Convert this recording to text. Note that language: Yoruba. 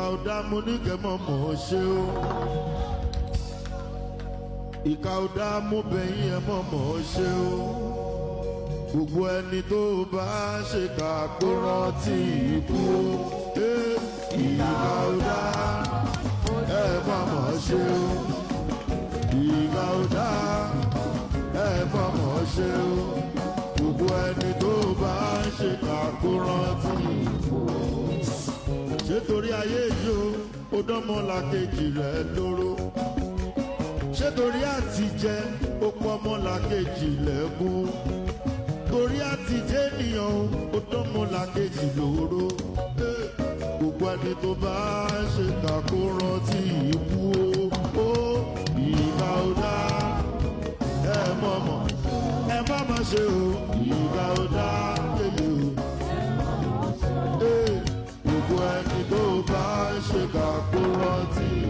ọ̀dà mo ní kẹ́ mọ̀ ṣe o. Ìkà ọ̀dà mo bẹ̀yìn ẹ mọ̀ ṣe o. Gbogbo ẹni tó bá ṣe kà kó rántí ikú o. Ìkà ọ̀dà ẹ mọ̀ ṣe o. Ìkà ọ̀dà ẹ mọ̀ ṣe o. Gbogbo ẹni tó bá ṣe kà kó rántí ikú o. Ṣé torí ayé yìí o, ó dánmọ́làkejì rẹ̀ lóró? Ṣé torí àtijẹ ó pọ́nmọ́làkejì lẹ́kún? Torí àtijẹ ènìyàn ó dánmọ́làkejì lóró. Gbogbo ẹni tó bá ṣe kà kó rántí ikú o. Ìkà ọ̀dà ẹ mọ̀mọ́ ẹ má má ṣe o. Ìkà ọ̀dà yẹyẹ o. Gbogbo ẹni tó bá ṣe kà kó rántí